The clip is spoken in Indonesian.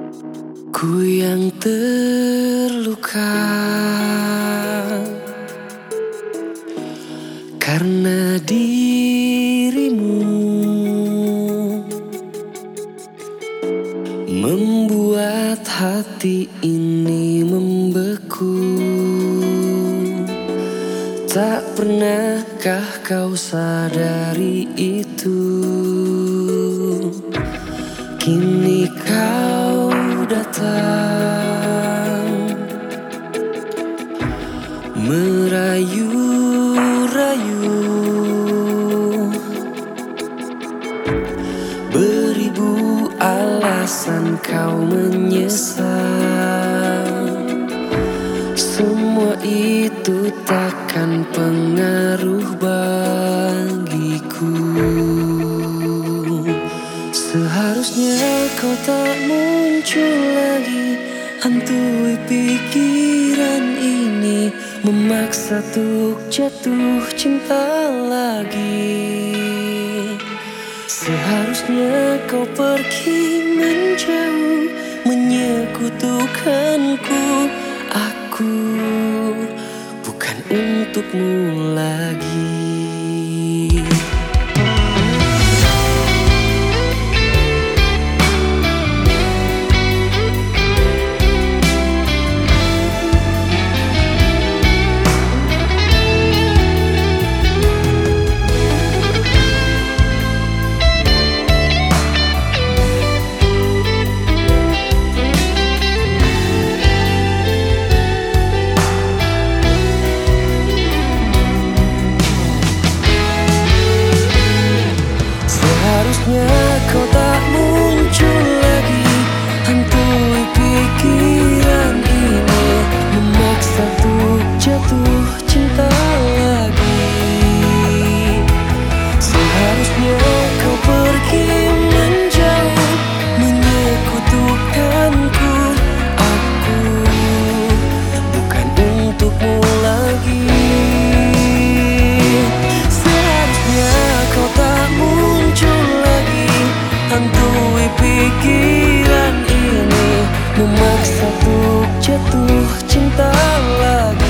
Ku yang terluka karena dirimu membuat hati ini membeku. Tak pernahkah kau sadari itu? Kini kau datang merayu-rayu, beribu alasan kau menyesal. Semua itu takkan pengaruh bagiku. Seharusnya kau tak muncul lagi, hantui pikiran ini, memaksa untuk jatuh cinta lagi. Seharusnya kau pergi menjauh, menyekutukanku. Aku bukan untukmu lagi. Seharusnya kau tak muncul lagi, hantui pikiran ini, memaksa untuk jatuh cinta lagi. Seharusnya kau pergi menjauh, menyekutukanku. Aku bukan untukmu lagi. Seharusnya kau tak muncul lagi, hantui pikiran ini, memaksa untuk jatuh cinta lagi.